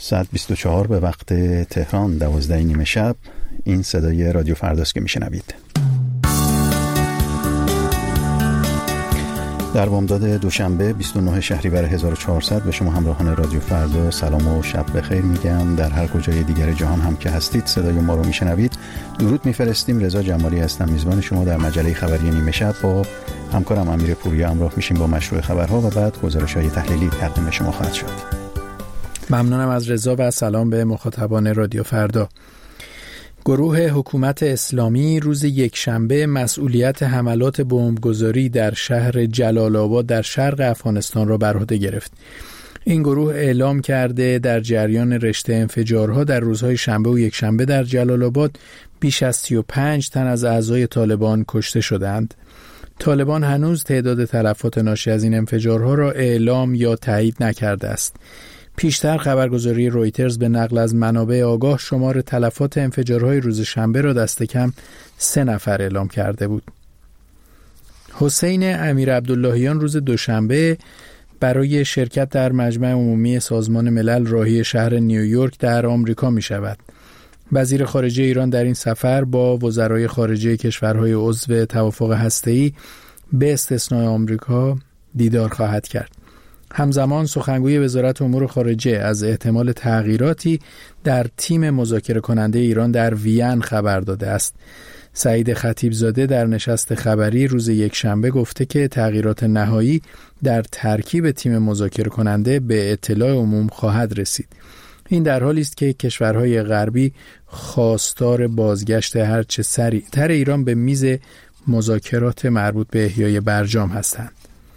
124 به وقت تهران، 12:30 شب. این صدای رادیو فرداست که میشنوید. در بامداد دوشنبه 29 شهریور 1400 به شما همراهان رادیو فردا سلام و شب بخیر میگم. در هر کجای دیگر جهان هم که هستید صدای ما رو میشنوید درود میفرستیم. رضا جمالی هستم، میزبان شما در مجله خبری نیمه شب. با همکارم امیر پوریا همراه میشیم با مشروع خبرها و بعد گزارش‌های تحلیلی تقدیم شما خواهد شد. ممنونم از رضا و سلام به مخاطبان رادیو فردا. گروه حکومت اسلامی روز یکشنبه مسئولیت حملات بمبگذاری در شهر جلال آباد در شرق افغانستان را بر عهده گرفت. این گروه اعلام کرده در جریان رشته انفجارها در روزهای شنبه و یکشنبه در جلال آباد بیش از 35 تن از اعضای طالبان کشته شدند. طالبان هنوز تعداد تلفات ناشی از این انفجارها را اعلام یا تایید نکرده است. پیشتر خبرگزاری رویترز به نقل از منابع آگاه شمار تلفات انفجارهای روز شنبه را دست کم 3 نفر اعلام کرده بود. حسین امیر عبداللهیان روز دوشنبه برای شرکت در مجمع عمومی سازمان ملل راهی شهر نیویورک در آمریکا می شود. وزیر خارجه ایران در این سفر با وزرای خارجه کشورهای عضو توافق هسته‌ای به استثنای آمریکا دیدار خواهد کرد. همزمان سخنگوی وزارت امور خارجه از احتمال تغییراتی در تیم مذاکره کننده ایران در وین خبر داده است. سعید خطیبزاده در نشست خبری روز یکشنبه گفته که تغییرات نهایی در ترکیب تیم مذاکره کننده به اطلاع عموم خواهد رسید. این در حالی است که کشورهای غربی خواستار بازگشت هرچه سریعتر ایران به میز مذاکرات مربوط به احیای برجام هستند.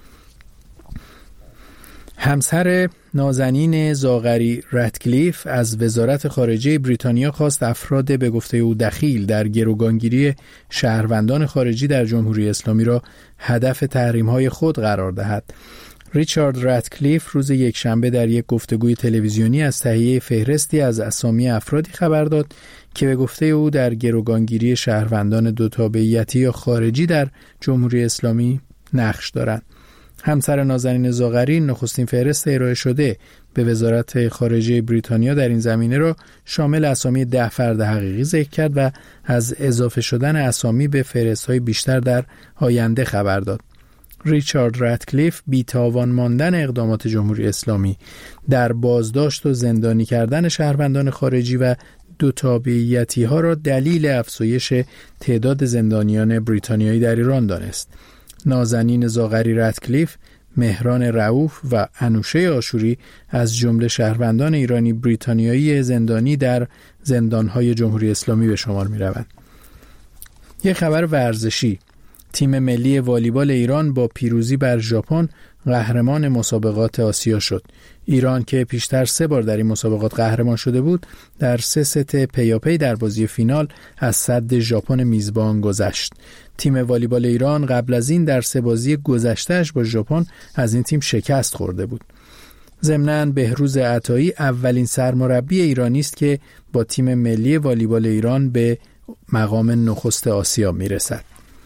همسر نازنین زاغری رتکلیف از وزارت خارجه بریتانیا خواست افراد به گفته او دخیل در گروگانگیری شهروندان خارجی در جمهوری اسلامی را هدف تحریم‌های خود قرار دهد. ریچارد رتکلیف روز یکشنبه در یک گفتگوی تلویزیونی از تهیه فهرستی از اسامی افرادی خبر داد که به گفته او در گروگانگیری شهروندان دو تابعیتی یا خارجی در جمهوری اسلامی نقش دارند. همسر نازنین زاغری نخستین فهرست ارائه شده به وزارت خارجه بریتانیا در این زمینه را شامل اسامی 10 فرد حقیقی ذکر کرد و از اضافه شدن اسامی به فهرست‌های بیشتر در آینده خبر داد. ریچارد رتکلیف بی‌تاوان ماندن اقدامات جمهوری اسلامی در بازداشت و زندانی کردن شهروندان خارجی و دو تابعیتی‌ها را دلیل افزایش تعداد زندانیان بریتانیایی در ایران دانست. نازنین زاغری رتکلیف، مهران رؤوف و انوشه آشوری از جمله شهروندان ایرانی بریتانیایی زندانی در زندانهای جمهوری اسلامی به شمار می روند. یک خبر ورزشی: تیم ملی والیبال ایران با پیروزی بر ژاپن قهرمان مسابقات آسیا شد. ایران که پیشتر 3 بار در این مسابقات قهرمان شده بود، در 3 ست پیاپی در بازی فینال از صد ژاپن میزبان گذشت. تیم والیبال ایران قبل از این در 3 بازی گذشته‌اش با ژاپن از این تیم شکست خورده بود. ضمناً بهروز عطایی اولین سرمربی ایرانی است که با تیم ملی والیبال ایران به مقام نخست آسیا میرسد.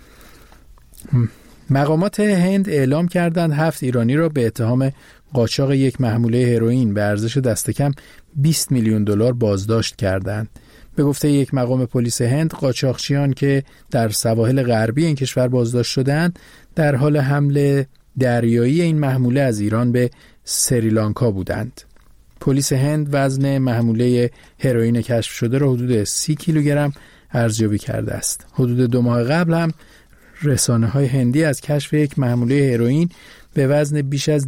مقامات هند اعلام کردند 7 ایرانی را به اتهام قاچاق یک محموله هروئین به ارزش دست کم 20 میلیون دلار بازداشت کردند. به گفته یک مقام پلیس هند، قاچاقچیان که در سواحل غربی این کشور بازداشت شدند در حال حمل دریایی این محموله از ایران به سریلانکا بودند. پلیس هند وزن محموله هروئین کشف شده را حدود 30 کیلوگرم ارزیابی کرده است. حدود 2 ماه قبل هم رسانه‌های هندی از کشف یک محموله هروئین به وزن بیش از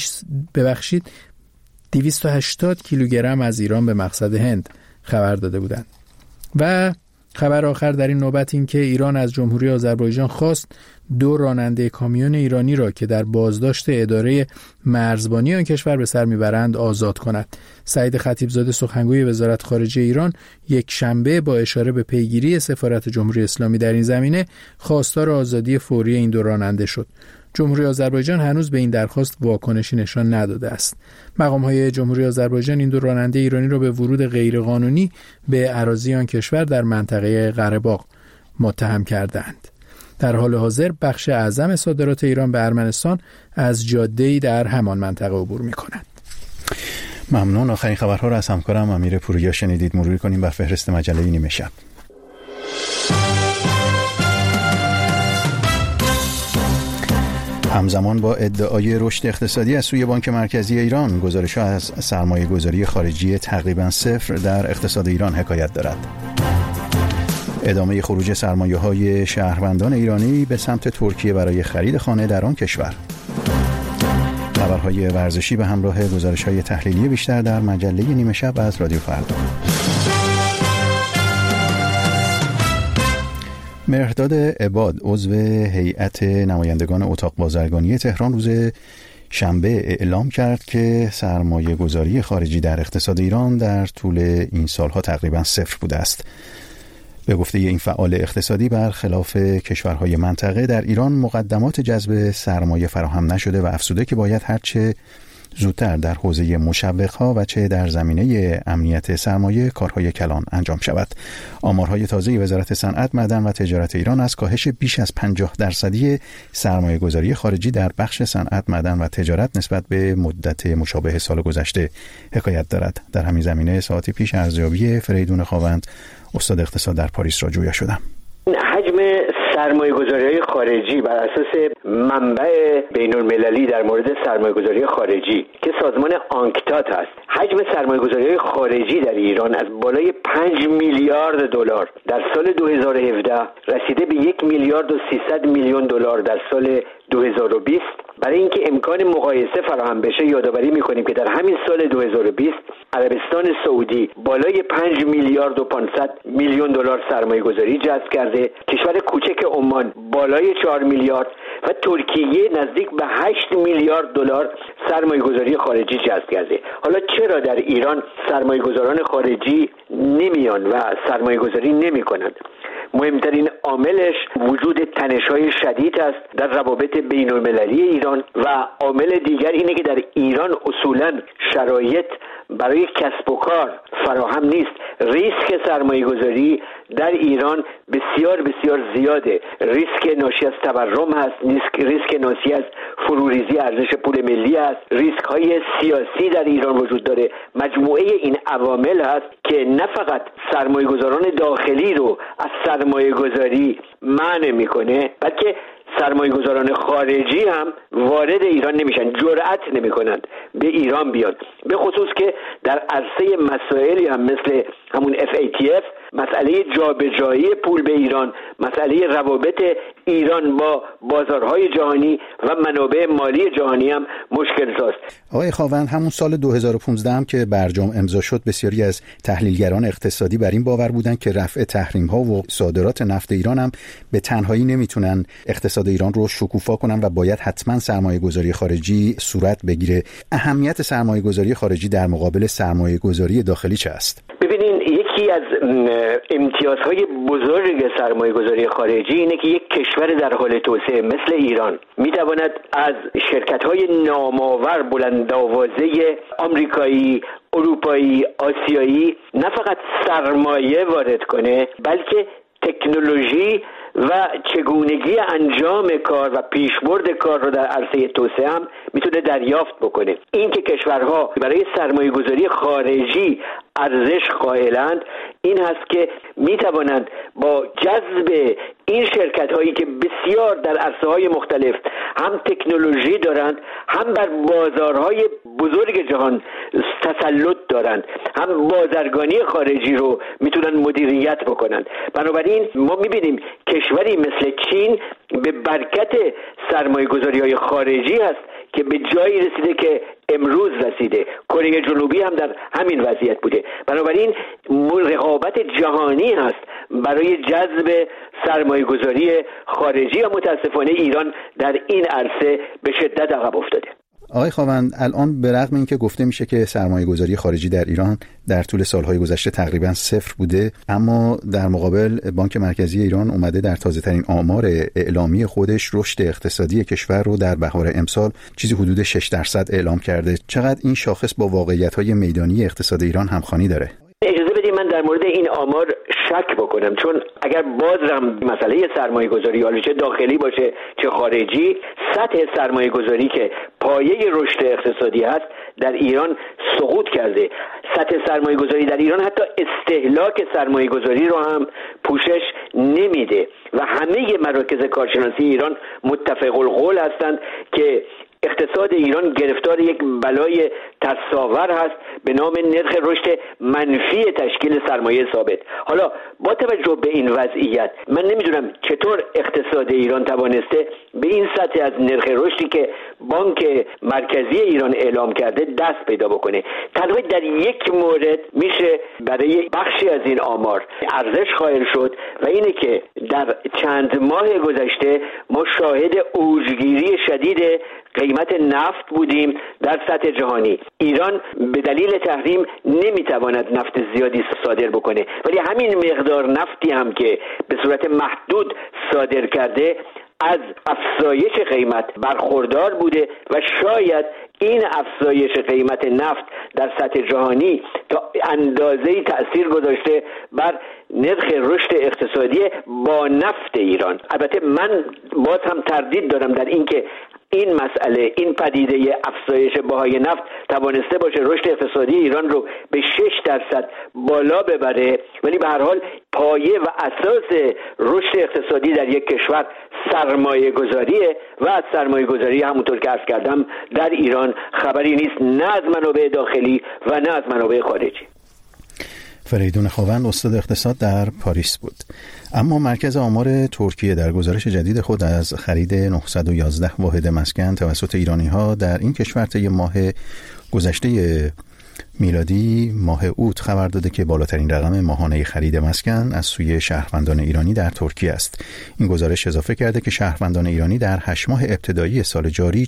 280 کیلوگرم از ایران به مقصد هند خبر داده بودند. و خبر آخر در این نوبت این که ایران از جمهوری آذربایجان خواست 2 راننده کامیون ایرانی را که در بازداشت اداره مرزبانی آن کشور به سر میبرند آزاد کند. سعید خطیبزاده سخنگوی وزارت خارجه ایران یک شنبه با اشاره به پیگیری سفارت جمهوری اسلامی در این زمینه خواستار آزادی فوری این 2 راننده شد. جمهوری آذربایجان هنوز به این درخواست واکنشی نشان نداده است. مقام‌های جمهوری آذربایجان این 2 راننده ایرانی را به ورود غیرقانونی به اراضی آن کشور در منطقه قره‌باغ متهم کردند. در حال حاضر بخش اعظم صادرات ایران به ارمنستان از جاده‌ای در همان منطقه عبور می‌کند. ممنون. آخرین خبرها را از همکارم امیر پوریا شنیدید. مروری کنیم بر فهرست مجله نیمه شب. همزمان با ادعای رشد اقتصادی از سوی بانک مرکزی ایران، گزارش‌ها از سرمایه‌گذاری خارجی تقریباً صفر در اقتصاد ایران حکایت دارد. ادامه خروج سرمایه‌های شهروندان ایرانی به سمت ترکیه برای خرید خانه در آن کشور. خبرهای ورزشی به همراه گزارش‌های تحلیلی بیشتر در مجله نیمه شب از رادیو فردا. مهرداد عباد، عضو هیئت نمایندگان اتاق بازرگانی تهران، روز شنبه اعلام کرد که سرمایه گذاری خارجی در اقتصاد ایران در طول این سالها تقریباً صفر بوده است. به گفته این فعال اقتصادی، برخلاف کشورهای منطقه در ایران مقدمات جذب سرمایه فراهم نشده و افزوده که باید هرچه زودتر در حوزه مشوق‌ها و چه در زمینه امنیت سرمایه کارهای کلان انجام شود. آمارهای تازه وزارت صنعت، معدن و تجارت ایران از کاهش بیش از 50% سرمایه‌گذاری خارجی در بخش صنعت، معدن و تجارت نسبت به مدت مشابه سال گذشته حکایت دارد. در همین زمینه ساعتی پیش ارزیابی فریدون خاوند، استاد اقتصاد در پاریس، را جویا شدم. حجم سرمایه‌گذاری‌های خارجی بر اساس منبع بین‌المللی در مورد سرمایه‌گذاری خارجی که سازمان آنکتات است، حجم سرمایه‌گذاری‌های خارجی در ایران از بالای 5 میلیارد دلار در سال 2017 رسیده به 1 میلیارد و 300 میلیون دلار در سال 2020. برای اینکه امکان مقایسه فراهم بشه یادآوری می‌کنیم که در همین سال 2020 عربستان سعودی بالای 5 میلیارد و 500 میلیون دلار سرمایه‌گذاری جذب کرده، کشور کوچک عمان بالای 4 میلیارد و ترکیه نزدیک به 8 میلیارد دلار سرمایه‌گذاری خارجی جذب کرده. حالا چرا در ایران سرمایه‌گذاران خارجی نمیان و سرمایه‌گذاری نمی‌کنند؟ مهمترین عاملش وجود تنش‌های شدید است در روابط بین‌المللی ایران و عامل دیگر اینه که در ایران اصولاً شرایط برای کسب و کار فراهم نیست. ریسک سرمایه‌گذاری در ایران بسیار بسیار زیاده. ریسک ناشی از تورم هست، ریسک ناشی از فروریزی ارزش پول ملی است، ریسک‌های سیاسی در ایران وجود داره. مجموعه این عوامل هست که نه فقط سرمایه‌گذاران داخلی رو از سرمایه‌گذاری منع می‌کنه، بلکه سرمایه‌گذاران خارجی هم وارد ایران نمیشن، جرأت نمی‌کنند به ایران بیاد، به خصوص که در عرصه مسائلی هم مثل همون FATF، مسئله جابجایی پول به ایران، مسئله روابط ایران با بازارهای جهانی و منابع مالی جهانی هم مشکل ساست. آقای خاوند، همون سال 2015 هم که برجام امضا شد، بسیاری از تحلیلگران اقتصادی بر این باور بودند که رفع تحریم‌ها و صادرات نفت ایران هم به تنهایی نمیتونن اقتصاد ایران رو شکوفا کنن و باید حتما سرمایه‌گذاری خارجی صورت بگیره. اهمیت سرمایه‌گذاری خارجی در مقابل سرمایه‌گذاری داخلی چه است؟ ببینین، یکی از امتیازهای بزرگ سرمایه‌گذاری خارجی اینه که یک کشور در حال توسعه مثل ایران میتواند از شرکت‌های نامآور بلندآوازه آمریکایی، اروپایی، آسیایی نه فقط سرمایه وارد کنه، بلکه تکنولوژی و چگونگی انجام کار و پیشبرد کار رو در عرصه توسعه هم میتونه دریافت بکنه. این که کشورها برای سرمایه‌گذاری خارجی ارزش قائلند، این هست که میتوانند با جذب این شرکت هایی که بسیار در عرصه های مختلف هم تکنولوژی دارند، هم بر بازارهای بزرگ جهان تسلط دارند، هم بازرگانی خارجی رو میتونن مدیریت بکنند. بنابراین ما میبینیم کشوری مثل چین به برکت سرمایه‌گذاری های خارجی هست که به جایی رسیده که امروز رسیده. کره جنوبی هم در همین وضعیت بوده. بنابراین رقابت جهانی هست برای جذب سرمایه‌گذاری خارجی و متاسفانه ایران در این عرصه به شدت عقب افتاده. آقای خاوند، الان به رغم اینکه گفته میشه که سرمایه‌گذاری خارجی در ایران در طول سالهای گذشته تقریبا صفر بوده، اما در مقابل بانک مرکزی ایران اومده در تازه‌ترین آمار اعلامی خودش رشد اقتصادی کشور رو در بهار امسال چیزی حدود 6% اعلام کرده. چقدر این شاخص با واقعیت‌های میدانی اقتصاد ایران همخوانی داره؟ اجازه بدید من در مورد این آمار شک بکنم، چون اگر بازم مسئله سرمایه گذاری حالا چه داخلی باشه چه خارجی، سطح سرمایه گذاری که پایه رشد اقتصادی هست در ایران سقوط کرده. سطح سرمایه گذاری در ایران حتی استهلاک سرمایه گذاری رو هم پوشش نمیده و همه مراکز کارشناسی ایران متفق القول هستند که اقتصاد ایران گرفتار یک بلای ترساور هست به نام نرخ رشد منفی تشکیل سرمایه ثابت. حالا با توجه به این وضعیت من نمیدونم چطور اقتصاد ایران توانسته به این سطح از نرخ رشدی که بانک مرکزی ایران اعلام کرده دست پیدا بکنه. تنها در یک مورد میشه برای بخشی از این آمار ارزش قائل شد و اینه که در چند ماه گذشته ما شاهد اوجگیری شدید قیمت نفت بودیم در سطح جهانی. ایران به دلیل تحریم نمیتواند نفت زیادی صادر بکنه، ولی همین مقدار نفتی هم که به صورت محدود صادر کرده از افزایش قیمت برخوردار بوده و شاید این افزایش قیمت نفت در سطح جهانی تا اندازه‌ای تأثیر گذاشته بر نرخ رشد اقتصادی با نفت ایران. البته من باز هم تردید دارم در این که این مسئله، این پدیده افزایش بهای نفت توانسته باشه رشد اقتصادی ایران رو به 6% بالا ببره، ولی به هر حال پایه و اساس رشد اقتصادی در یک کشور سرمایه گذاریه و از سرمایه گذاری همونطور که عرض کردم در ایران خبری نیست، نه از منابع داخلی و نه از منابع خارجی. فریدون خاوند استاد اقتصاد در پاریس بود. اما مرکز آمار ترکیه در گزارش جدید خود از خرید 911 واحد مسکن توسط ایرانی‌ها در این کشور طی ماه گذشته میلادی ماه اوت خبر داده که بالاترین رقم ماهانه خرید مسکن از سوی شهروندان ایرانی در ترکیه است. این گزارش اضافه کرده که شهروندان ایرانی در 8 ماه ابتدایی سال جاری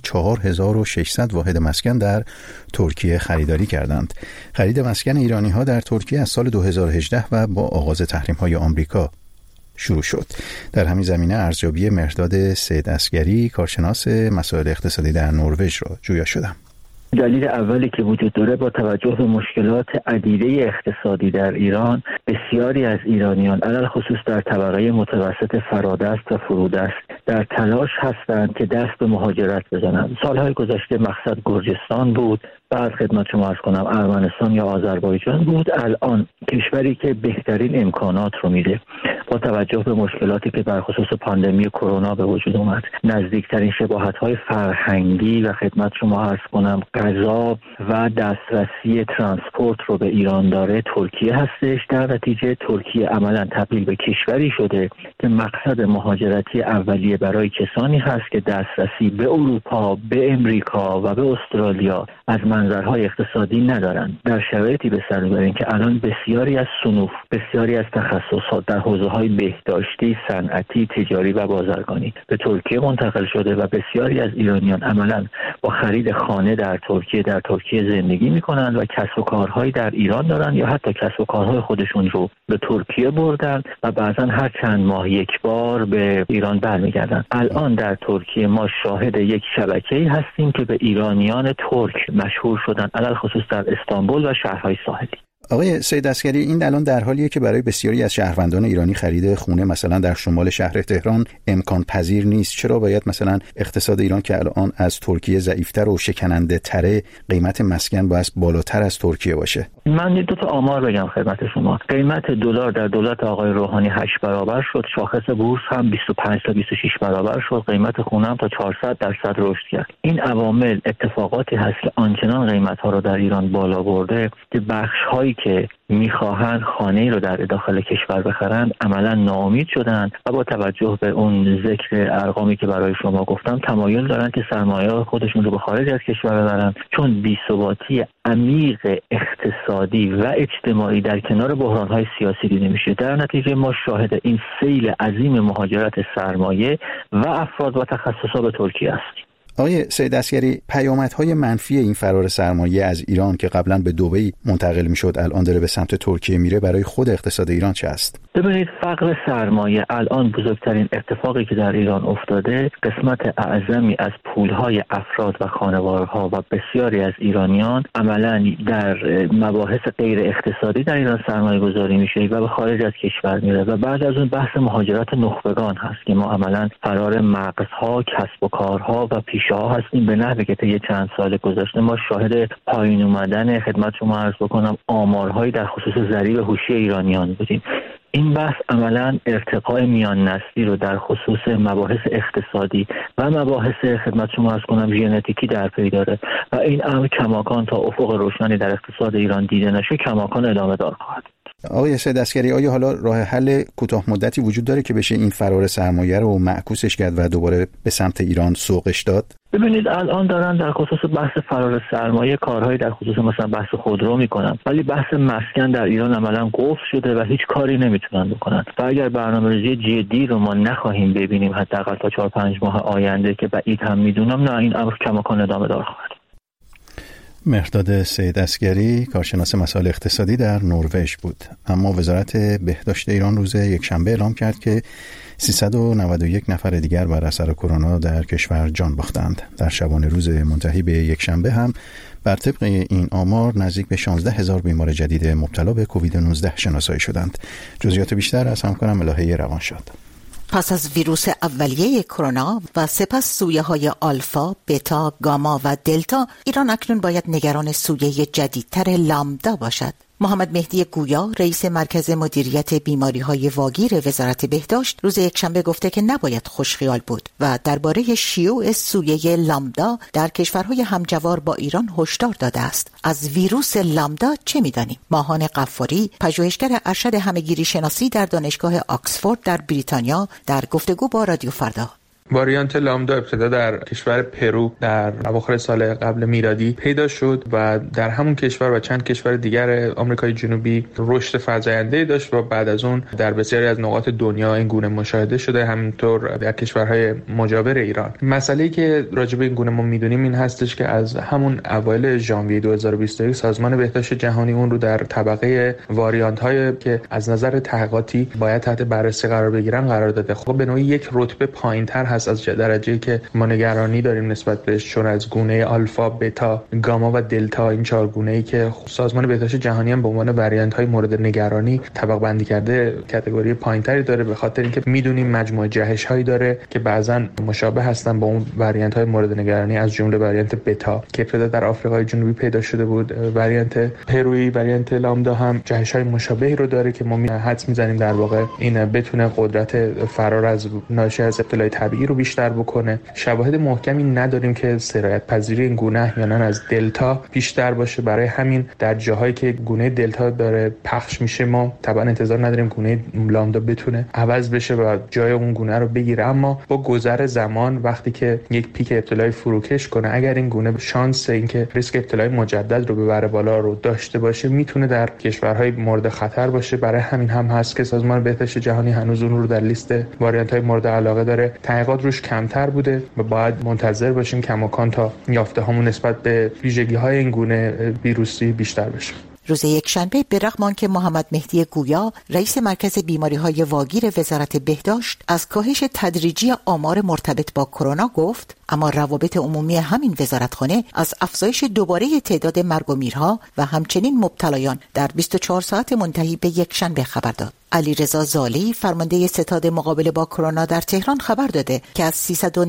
4600 واحد مسکن در ترکیه خریداری کردند. خرید مسکن ایرانی‌ها در ترکیه از سال 2018 و با آغاز تحریم‌های آمریکا شروع شد. در همین زمینه ارزیابی مهرداد سید عسگری کارشناس مسائل اقتصادی در نروژ را جویا شدم. دلیل اولی که وجود داره با توجه به مشکلات عدیده اقتصادی در ایران، بسیاری از ایرانیان علل خصوص در طبقه متوسط فرادست و فرودست در تلاش هستند که دست به مهاجرت بزنند. سالهای گذشته مقصد گرجستان بود، بعد خدمت شما عرض کنم ارمنستان یا آذربایجان بود. الان کشوری که بهترین امکانات رو میده با توجه به مشکلاتی که بر خصوص پاندمی کرونا به وجود اومد، نزدیکترین شباهت‌های فرهنگی و خدمت شما عرض کنم غذا و دسترسی ترانسپورت رو به ایران داره ترکیه هستش. در نتیجه ترکیه عملاً تبدیل به کشوری شده که مقصد مهاجرتی اولیه برای کسانی هست که دسترسی به اروپا، به امریکا و به استرالیا از منظرهای اقتصادی ندارند. در شرایطی به سر میبریم که الان بسیاری از صنوف، بسیاری از تخصصات در حوزه‌های بهداشتی، صنعتی، تجاری و بازرگانی به ترکیه منتقل شده و بسیاری از ایرانیان عملاً با خرید خانه در ترکیه زندگی میکنند و کسب و کارهایی در ایران دارن یا حتی کسب و کارهای خودشون رو به ترکیه بردن و بعضا هر چند ماه یک بار به ایران برمیگردن. الان در ترکیه ما شاهد یک شبکه‌ای هستیم که به ایرانیان ترک مشهور شدن، علل خصوص در استانبول و شهرهای ساحلی. آقای سید عسگری، این الان در حالیه که برای بسیاری از شهروندان ایرانی خرید خونه مثلا در شمال شهر تهران امکان پذیر نیست. چرا باید مثلا اقتصاد ایران که الان از ترکیه ضعیف‌تر و شکننده تره قیمت مسکن باید بالاتر از ترکیه باشه؟ من 2 تا آمار بگم خدمت شما. قیمت دلار در دولت آقای روحانی 8 برابر شد، شاخص بورس هم 25 تا 26 برابر شد، قیمت خونه هم تا 400% رشد کرد. این عوامل اتفاقاتی هست که آنچنان قیمت‌ها رو در ایران بالا برده که بخش‌هایی که میخواهند خانه‌ای رو در داخل کشور بخرند عملا ناامید شدند و با توجه به اون ذکر ارقامی که برای شما گفتم تمایل دارند که سرمایه خودشون رو به خارج از کشور ببرند، چون بی‌ثباتی عمیق اقتصادی و اجتماعی در کنار بحران‌های سیاسی دیده میشه. در نتیجه ما شاهد این سیل عظیم مهاجرت سرمایه و افراد و تخصصات به ترکیه هستیم. آقای سید عسگری، پیامدهای منفی این فرار سرمایه از ایران که قبلا به دبی منتقل میشد الان داره به سمت ترکیه میره برای خود اقتصاد ایران چه است؟ ببینید، فقر سرمایه الان بزرگترین اتفاقی که در ایران افتاده، قسمت اعظمی از پولهای افراد و خانوارها و بسیاری از ایرانیان عملاً در مباحث غیر اقتصادی در ایران سرمایه گذاری میشه و به خارج از کشور میره و بعد از اون بحث مهاجرت نخبگان هست که ما عملاً فرار مغزها، کسب و کارها و پیشه ها هستیم به نحوی که طی چند سال گذشته ما شاهد پایین اومدن، خدمت شما عرض بکنم، آمارهایی در خصوص ضریب هوشی ایرانیان بودیم. این بحث عملاً ارتقاء میان نسلی رو در خصوص مباحث اقتصادی و مباحث خدمت شما عرض کنم ژنتیکی در پی داره و این امر کماکان تا افق روشنی در اقتصاد ایران دیده نشه کماکان ادامه دار خواهد. آقای سید عسگری، آیا حالا راه حل کوتاه مدتی وجود داره که بشه این فرار سرمایه رو معکوسش کرد و دوباره به سمت ایران سوقش داد؟ ببینید، الان دارن در خصوص بحث فرار سرمایه کارهایی در خصوص مثلا بحث خودرو میکنن، ولی بحث مسکن در ایران عملاً قفل شده و هیچ کاری نمیتونن بکنن و اگر برنامه‌ریزی جدی رو ما نخواهیم ببینیم حداقل تا 4-5 ماه آینده که بعید هم میدونم، نه این امر کماکان ادامه دار خواهد. مهرداد سید عسگری، کارشناس مسائل اقتصادی در نروژ بود. اما وزارت بهداشت ایران روز یکشنبه اعلام کرد که 391 نفر دیگر بر اثر کرونا در کشور جان باختند. در شبانه روز منتهی به یکشنبه هم بر طبق این آمار نزدیک به 16,000 بیمار جدید مبتلا به کووید 19 شناسایی شدند. جزئیات بیشتر از همکارم الهه روانشاد. پس از ویروس اولیه کرونا و سپس سویه‌های آلفا، بتا، گاما و دلتا، ایران اکنون باید نگران سویه جدیدتر لامدا باشد. محمد مهدی گویا، رئیس مرکز مدیریت بیماری‌های واگیر وزارت بهداشت، روز یکشنبه گفته که نباید خوشخیال بود و درباره شیوع سویه لامدا در کشورهای همجوار با ایران هشدار داده است. از ویروس لامدا چه می‌دانیم؟ ماهان غفاری، پژوهشگر ارشد همه‌گیری شناسی در دانشگاه آکسفورد در بریتانیا، در گفتگو با رادیو فردا: واریانت لامدا ابتدا در کشور پرو در اواخر سال قبل میلادی پیدا شد و در همون کشور و چند کشور دیگر آمریکای جنوبی رشد فزاینده‌ای داشت و بعد از اون در بسیاری از نقاط دنیا این گونه مشاهده شده، همینطور در کشورهای مجاور ایران. مسئله‌ای که راجع به این گونه ما میدونیم این هستش که از همون اوایل ژانویه 2021 سازمان بهداشت جهانی اون رو در طبقه واریانت‌های که از نظر تحقیقاتی باید تحت بررسی قرار بگیرن قرار داده. خب به نوعی یک رتبه پایین‌تر از درجه‌ای که ما نگرانی داریم نسبت بهش، چون از گونه آلفا، بتا، گاما و دلتا، این 4 گونه‌ای که سازمان بهداشت جهانی هم به عنوان واریانت‌های مورد نگرانی طبقه بندی کرده، کاتگوری پایین‌تری داره، به خاطر اینکه می‌دونیم مجموعه جهش‌هایی داره که بعضاً مشابه هستن با اون واریانت‌های مورد نگرانی، از جمله واریانت بتا که ابتدا در آفریقای جنوبی پیدا شده بود. واریانت پرویی، واریانت لامدا هم جهش‌های مشابهی رو داره که ما حدس می‌زنیم در واقع این بتونه قدرت فرار از ناشی از ابتلای طبیعی رو بیشتر بکنه. شواهد محکمی نداریم که سرایت پذیری این گونه احیانا از دلتا بیشتر باشه، برای همین در جاهایی که گونه دلتا داره پخش میشه ما طبعا انتظار نداریم گونه لامدا بتونه عوض بشه و جای اون گونه رو بگیره. اما با گذر زمان وقتی که یک پیک ابتلای فروکش کنه، اگر این گونه شانس اینکه ریسک ابتلای مجدد رو ببره بالا رو داشته باشه، میتونه در کشورهای مورد خطر باشه. برای همین هم هست که سازمان بهداشت جهانی هنوز اون رو در لیست واریانت‌های مورد علاقه داره. تحقیقات روش کمتر بوده و باید منتظر باشیم کماکان تا یافته همون نسبت به ویژگی‌های این گونه ویروسی بیشتر بشه. روز یکشنبه به رغم آنکه محمد مهدی گویا، رئیس مرکز بیماری‌های واگیر وزارت بهداشت، از کاهش تدریجی آمار مرتبط با کرونا گفت، اما روابط عمومی همین وزارتخانه از افزایش دوباره تعداد مرگ و میرها و همچنین مبتلایان در 24 ساعت منتهی به یکشنبه خبر داد. علیرضا زالی، فرمانده ستاد مقابله با کرونا در تهران، خبر داده که از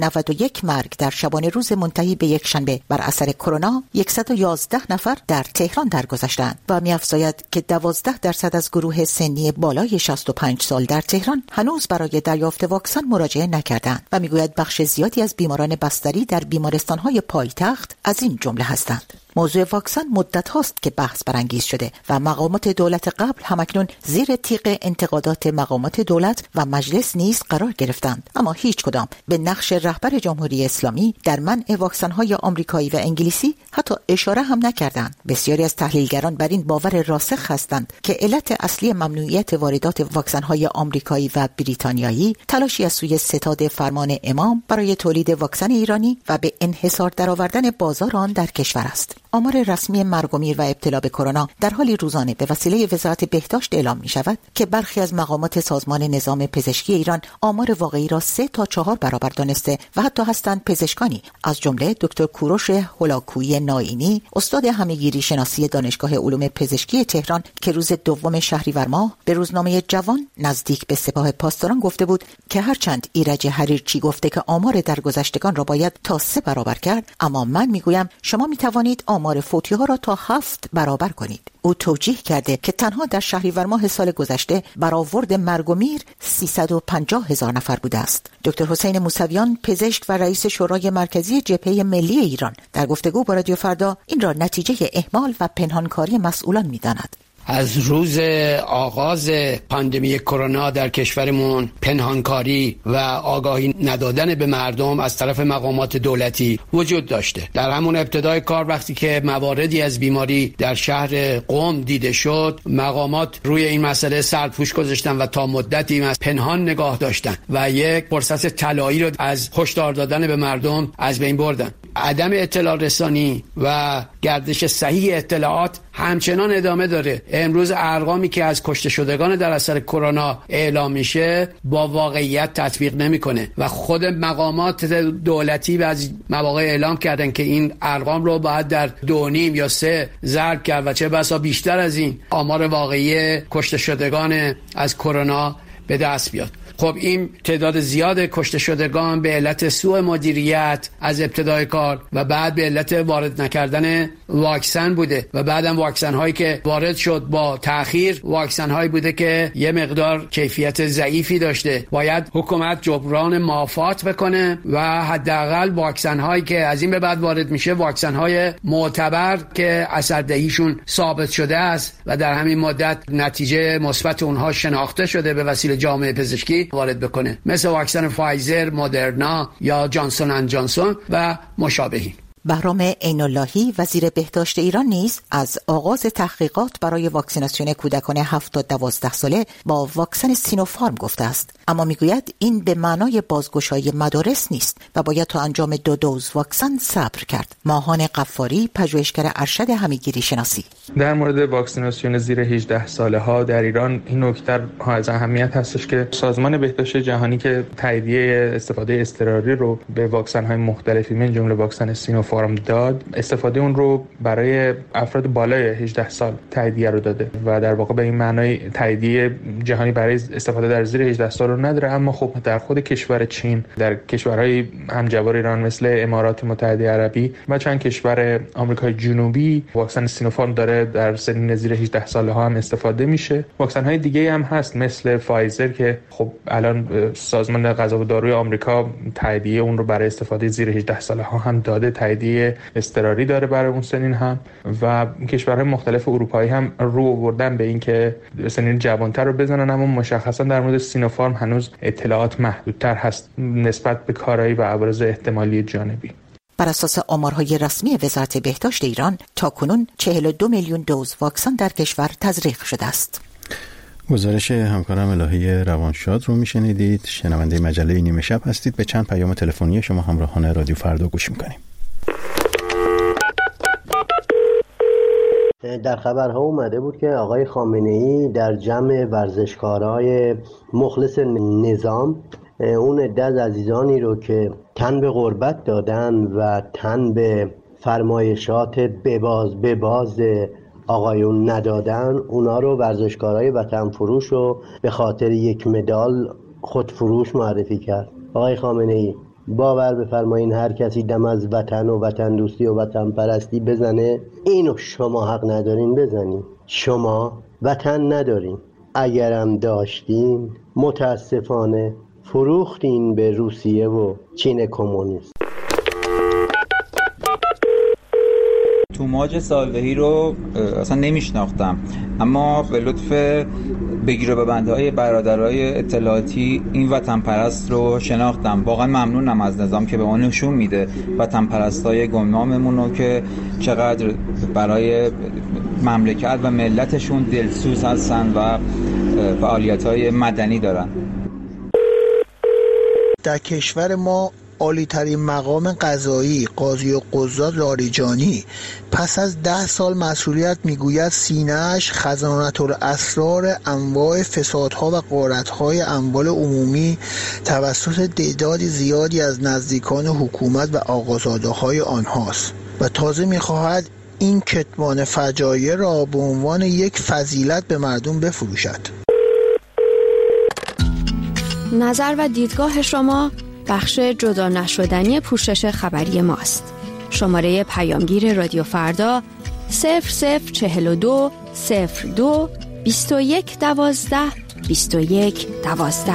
391 مرگ در شبانه روز منتهی به یکشنبه بر اثر کرونا، 111 نفر در تهران درگذشتند و می‌افزاید که 12% از گروه سنی بالای 65 سال در تهران هنوز برای دریافت واکسن مراجعه نکردند و میگوید بخش زیادی از بیماران بستری در بیمارستان‌های پایتخت از این جمله هستند. موضوع واکسن مدت هاست که بحث برانگیز شده و مقامات دولت قبل همکنون زیر تیغ انتقادات مقامات دولت و مجلس نیز قرار گرفتند، اما هیچ کدام به نقش رهبر جمهوری اسلامی در منع واکسن های آمریکایی و انگلیسی حتی اشاره هم نکردند. بسیاری از تحلیلگران بر این باور راسخ هستند که علت اصلی ممنوعیت واردات واکسن های آمریکایی و بریتانیایی تلاشی از سوی ستاد فرمان امام برای تولید واکسن ایرانی و به انحصار درآوردن بازار آن در کشور است. آمار رسمی مرگ و میر و ابتلا به کرونا در حالی روزانه به وسیله وزارت بهداشت اعلام می شود که برخی از مقامات سازمان نظام پزشکی ایران آمار واقعی را 3 تا 4 برابر دانسته و حتی هستند پزشکانی از جمله دکتر کوروش هولاکویی نائینی، استاد همهگیری شناسی دانشگاه علوم پزشکی تهران که روز 2 شهریور ماه به روزنامه جوان نزدیک به سپاه پاسداران گفته بود که هرچند ایرج حریرچی گفته که آمار درگذشتگان را باید تا 3 برابر کرد، اما من میگویم شما میتوانید آمار فوتی ها را تا 7 برابر کنید. او توجیه کرده که تنها در شهریور ماه سال گذشته برآورد مرگ و میر 350,000 نفر بوده است. دکتر حسین موسویان، پزشک و رئیس شورای مرکزی جبهه ملی ایران، در گفتگو با رادیو فردا این را نتیجه اهمال و پنهانکاری مسئولان می‌داند. از روز آغاز پاندمی کرونا در کشورمون پنهانکاری و آگاهی ندادن به مردم از طرف مقامات دولتی وجود داشته. در همون ابتدای کار وقتی که مواردی از بیماری در شهر قم دیده شد، مقامات روی این مسئله سرپوش گذاشتن و تا مدتی از پنهان نگاه داشتن و یک فرصت طلایی رو از هشدار دادن به مردم از بین بردن. عدم اطلاع رسانی و گردش صحیح اطلاعات همچنان ادامه داره. امروز ارقامی که از کشته شدگان در اثر کرونا اعلام میشه با واقعیت تطبیق نمیکنه و خود مقامات دولتی بعضی مواقع اعلام کردن که این ارقام رو باید در 2.5 یا 3 ضرب کرد و چه بسا بیشتر از این آمار واقعی کشته شدگان از کرونا به دست بیاد. خب این تعداد زیاد کشته شدگان به علت سوء مدیریت از ابتدای کار و بعد به علت وارد نکردن واکسن بوده و بعدم واکسن هایی که وارد شد با تأخیر واکسن هایی بوده که یه مقدار کیفیت ضعیفی داشته. باید حکومت جبران مافات بکنه و حداقل واکسن هایی که از این به بعد وارد میشه واکسن های معتبر که اثردهیشون ثابت شده است و در همین مدت نتیجه مثبت اونها شناخته شده به وسیله جامعه پزشکی وارد بکنه، مثل واکسن فایزر، مدرنا یا جانسون اند جانسون و مشابهی. بهرام عین‌اللهی وزیر بهداشت ایران نیز از آغاز تحقیقات برای واکسیناسیون کودکان 7 تا 12 ساله با واکسن سینوفارم گفته است، اما میگوید این به معنای بازگشایی مدارس نیست و باید تا انجام 2 دوز واکسن صبر کرد. ماهان قفاری، پژوهشگر ارشد همهگیری شناسی: در مورد واکسیناسیون زیر 18 ساله ها در ایران این نکته از اهمیت هستش که سازمان بهداشت جهانی که تاییدیه استفاده اضطراری رو به واکسن های مختلفی من جمله واکسن سینوفارم داد، استفاده اون رو برای افراد بالای 18 سال تاییدیه رو داده و در واقع به این معنای تاییدیه جهانی برای استفاده در زیر 18 سال رو نداره. اما خب در خود کشور چین، در کشورهای همجوار ایران مثل امارات متحده عربی و چند کشور آمریکای جنوبی واکسن سینوفارم داره در سنین زیر 18 ساله ها هم استفاده میشه. واکسن های دیگه هم هست مثل فایزر که خب الان سازمان غذا و داروی آمریکا تاییدیه اون رو برای استفاده زیر 18 ساله ها هم داده، تاییدیه اضطراری داره برای اون سنین هم و کشورهای مختلف اروپایی هم رو آوردن به این که سنین جوانتر رو بزنن، اما مشخصا در مورد سینوفارم هنوز اطلاعات محدودتر هست نسبت به کارایی و عوارض احتمالی جانبی. بر اساس آمارهای رسمی وزارت بهداشت ایران تاکنون 42 میلیون دوز واکسن در کشور تزریق شده است. گزارش همکارم الهی روانشاد رو میشنیدید. شنونده مجله نیمه شب هستید. به چند پیام تلفنی شما همراهان رادیو فردا گوش میکنیم. در خبرها اومده بود که آقای خامنه‌ای در جمع ورزشکارای مخلص نظام اون عده از عزیزانی رو که تن به غربت دادن و تن به فرمایشات بباز آقایون ندادن، اونا رو ورزشکارای وطن فروش رو به خاطر یک مدال خودفروش معرفی کرد. آقای خامنه‌ای باور بفرمایین هر کسی دم از وطن و وطن دوستی و وطن پرستی بزنه، اینو شما حق ندارین بزنین. شما وطن ندارین، اگرم داشتین متاسفانه فروختین به روسیه و چین کمونیست. توماج سالوهی رو اصلا نمیشناختم، اما به لطف بگیر و ببندهای برادرای اطلاعاتی این وطن پرست رو شناختم. واقعا ممنونم از نظام که به ما نشون میده وطن پرستای گمناممون رو که چقدر برای مملکت و ملتشون دلسوز هستن و فعالیت‌های مدنی دارن. در کشور ما عالی‌ترین مقام قضایی قاضی القضات لاریجانی پس از 10 سال مسئولیت میگوید سینه‌اش خزانة الاسرار انواع فسادها و غارت‌های اموال عمومی توسط تعداد زیادی از نزدیکان حکومت و آقازاده‌های آنهاست و تازه می‌خواهد این کتمان فجایع را به عنوان یک فضیلت به مردم بفروشد. نظر و دیدگاه شما بخش جدا نشدنی پوشش خبری ماست. شماره پیامگیر رادیو فردا 0042 02 21 12 21 12.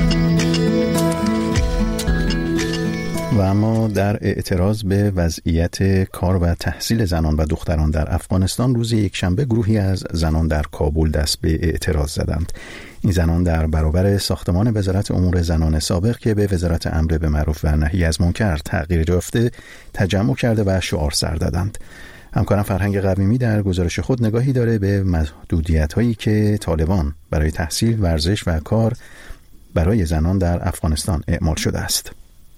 و اما در اعتراض به وضعیت کار و تحصیل زنان و دختران در افغانستان روز یکشنبه گروهی از زنان در کابل دست به اعتراض زدند. این زنان در برابر ساختمان وزارت امور زنان سابق که به وزارت امر به معروف و نهی از منکر تغییر یافته تجمع کرده و شعار سر دادند. همکارم فرهنگ قویمی در گزارش خود نگاهی داره به محدودیت‌هایی که طالبان برای تحصیل، ورزش و کار برای زنان در افغانستان اعمال شده است.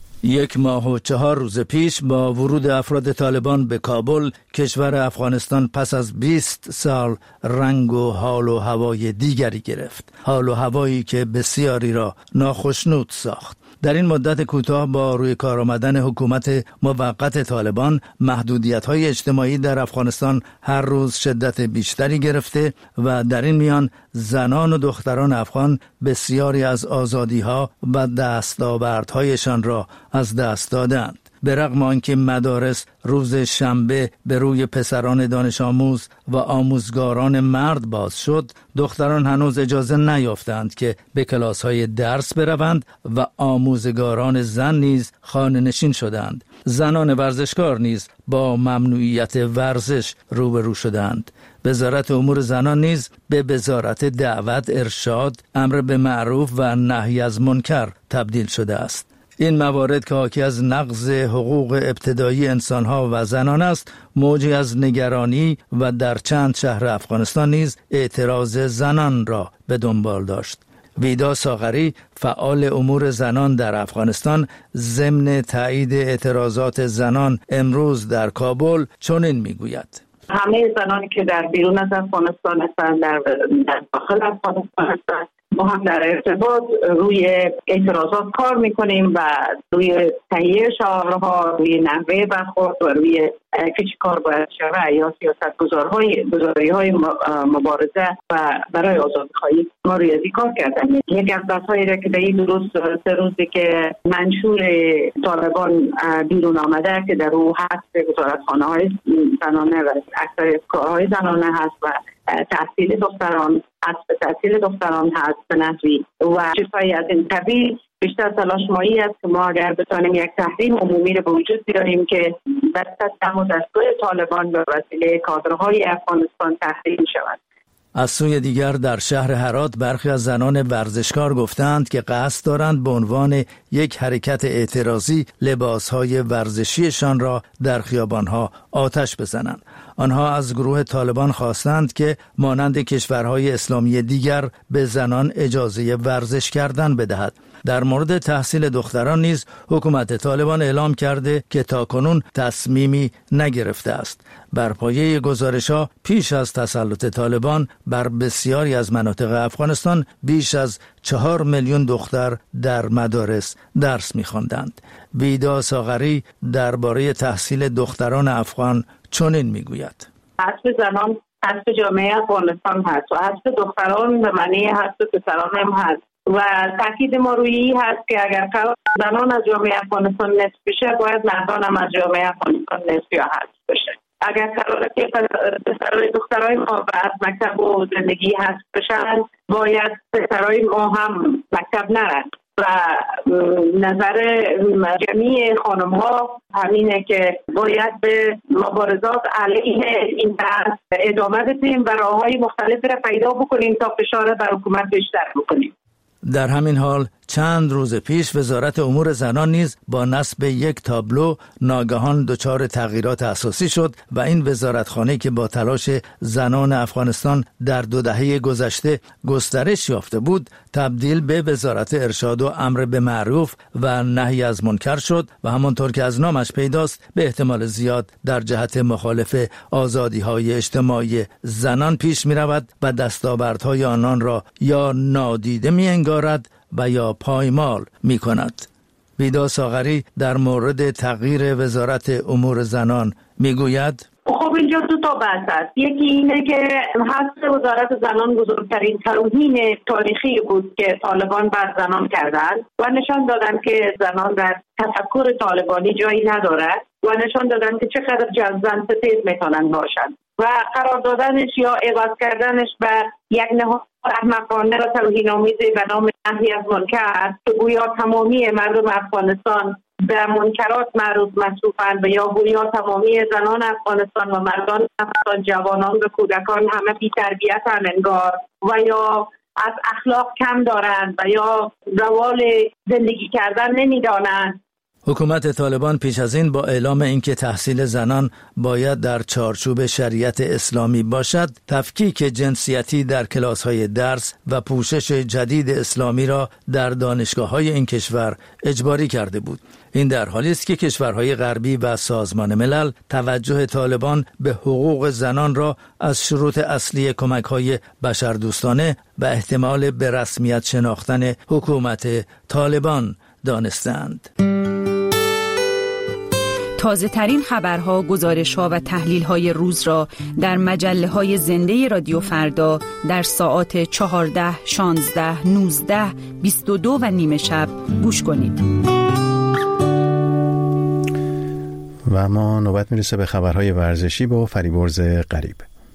1 ماه و 4 روز پیش با ورود افراد طالبان به کابل، کشور افغانستان پس از 20 سال رنگ و حال و هوای دیگری گرفت. حال و هوایی که بسیاری را ناخشنود ساخت. در این مدت کوتاه با روی کار آمدن حکومت موقت طالبان، محدودیت‌های اجتماعی در افغانستان هر روز شدت بیشتری گرفته و در این میان زنان و دختران افغان بسیاری از آزادی‌ها و دستاوردهایشان را از دست دادند. به رغم آنکه مدارس روز شنبه به روی پسران دانش آموز و آموزگاران مرد باز شد، دختران هنوز اجازه نیافتند که به کلاس‌های درس بروند و آموزگاران زن نیز خانه نشین شدند. زنان ورزشکار نیز با ممنوعیت ورزش روبرو شدند. وزارت امور زنان نیز به وزارت دعوت، ارشاد، امر به معروف و نهی از منکر تبدیل شده است. این موارد که حاکی از نقض حقوق ابتدایی انسانها و زنان است، موجی از نگرانی و در چند شهر افغانستان نیز اعتراض زنان را به دنبال داشت. ویدا ساغری، فعال امور زنان در افغانستان، ضمن تایید اعتراضات زنان امروز در کابل چنین میگوید: همه زنانی که در بیرون از افغانستان هستند، در داخل افغانستان هستند، ما هم در ارتباط روی اعتراضات کار میکنیم و روی تهیه شعارها، روی نحوه برخورد و روی که چی کار باید شود یا سیاست‌گذاری‌های مبارزه و برای آزادی‌خواهی ما روی ازی کار کردن. یک از بحث‌هایی را که در این درست 3 روزی که منشور طالبان بیرون آمده که در او هست وزارتخانه‌های زنانه و اکثر کارهای زنانه هست و تحصیل دختران هست، تحصیل دختران هست به نحوی و چیزهایی از این قبیل، بیشتر تلاش مایی است که ما اگر بتانیم یک تحریم عمومی رو به وجود بیاریم که دست دم و دستگاه طالبان به وسیله کادرهای افغانستان تحریم شود. از سوی دیگر در شهر هرات برخی از زنان ورزشکار گفتند که قصد دارند به عنوان یک حرکت اعتراضی لباسهای ورزشیشان را در خیابانها آتش بزنند. آنها از گروه طالبان خواستند که مانند کشورهای اسلامی دیگر به زنان اجازه ورزش کردن بدهد. در مورد تحصیل دختران نیز حکومت طالبان اعلام کرده که تاکنون تصمیمی نگرفته است. بر پایه گزارش‌ها پیش از تسلط طالبان بر بسیاری از مناطق افغانستان بیش از 4 میلیون دختر در مدارس درس می‌خواندند. ویدا ساغری درباره تحصیل دختران افغان چنین میگوید: حسب زنان حسب جامعه افغانستان هست و حسب دختران به معنی حسب پسران هم هست و تاکید ما روی هست که اگر زنان از جامعه افغانستان نصف بشه، باید مردان هم از جامعه افغانستان نصف یا حذف بشه. اگر قراره که پسرای دخترای ما از مکتب و زندگی حذف بشن، باید پسرای ما هم مکتب نرن. و نظر جمعی خانم ها همینه که باید به مبارزات علیه این بحث ادامه بدیم و راههای مختلفی را پیدا بکنیم تا فشار بر حکومت بیشتر بکنیم. در همین حال چند روز پیش وزارت امور زنان نیز با نصب یک تابلو ناگهان دچار تغییرات اساسی شد و این وزارتخانه که با تلاش زنان افغانستان در 2 دهه گذشته گسترش یافته بود تبدیل به وزارت ارشاد و امر به معروف و نهی از منکر شد و همانطور که از نامش پیداست به احتمال زیاد در جهت مخالف آزادی‌های اجتماعی زنان پیش می‌رود و دستاوردهای آنان را یا نادیده می‌انگارد و یا پایمال می کند. ویدا ساغری در مورد تغییر وزارت امور زنان می گوید خب اینجا 2 تا بحث است. یکی اینه که حذف وزارت زنان بزرگترین توهین تاریخی بود که طالبان بر زنان کردند و نشان دادن که زنان در تفکر طالبانی جایی ندارد و نشان دادن که چقدر زن ستیز میتونن باشن و قرار دادنش یا عوض کردنش بر یک نهاد احمقانه و توهین‌آمیزی به نام نهی از منکر که گویا تمامی مردم افغانستان به منکرات معروف مصروفند و یا گویا تمامی زنان افغانستان و مردان افغانستان، جوانان و کودکان همه بی تربیتن انگار و یا از اخلاق کم دارند و یا روال زندگی کردن نمیدانند. حکومت طالبان پیش از این با اعلام اینکه تحصیل زنان باید در چارچوب شریعت اسلامی باشد، تفکیک جنسیتی در کلاس‌های درس و پوشش جدید اسلامی را در دانشگاه‌های این کشور اجباری کرده بود. این در حالی است که کشورهای غربی و سازمان ملل توجه طالبان به حقوق زنان را از شروط اصلی کمک‌های بشردوستانه و احتمال به رسمیت شناختن حکومت طالبان دانستند. تازه ترین خبرها، گزارش‌ها و تحلیل‌های روز را در مجله‌های زنده رادیو فردا در ساعات 14، 16، 19، 22 و نیم شب گوش کنید. و ما نوبت میرسه به خبرهای ورزشی با فریبرز غریب.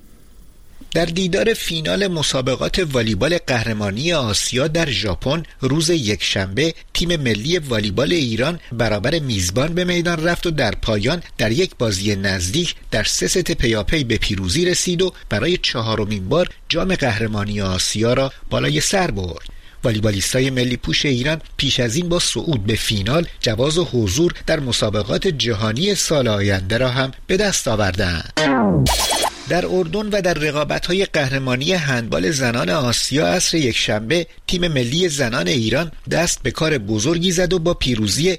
در دیدار فینال مسابقات والیبال قهرمانی آسیا در ژاپن روز یکشنبه تیم ملی والیبال ایران برابر میزبان به میدان رفت و در پایان در یک بازی نزدیک در 3 ست پیاپی به پیروزی رسید و برای 4مین بار جام قهرمانی آسیا را بالای سر برد. والیبالیستای ملی پوش ایران پیش از این با صعود به فینال جواز حضور در مسابقات جهانی سال آینده را هم به دست آوردند. در اردن و در رقابت‌های قهرمانی هندبال زنان آسیا عصر یکشنبه تیم ملی زنان ایران دست به کار بزرگی زد و با پیروزی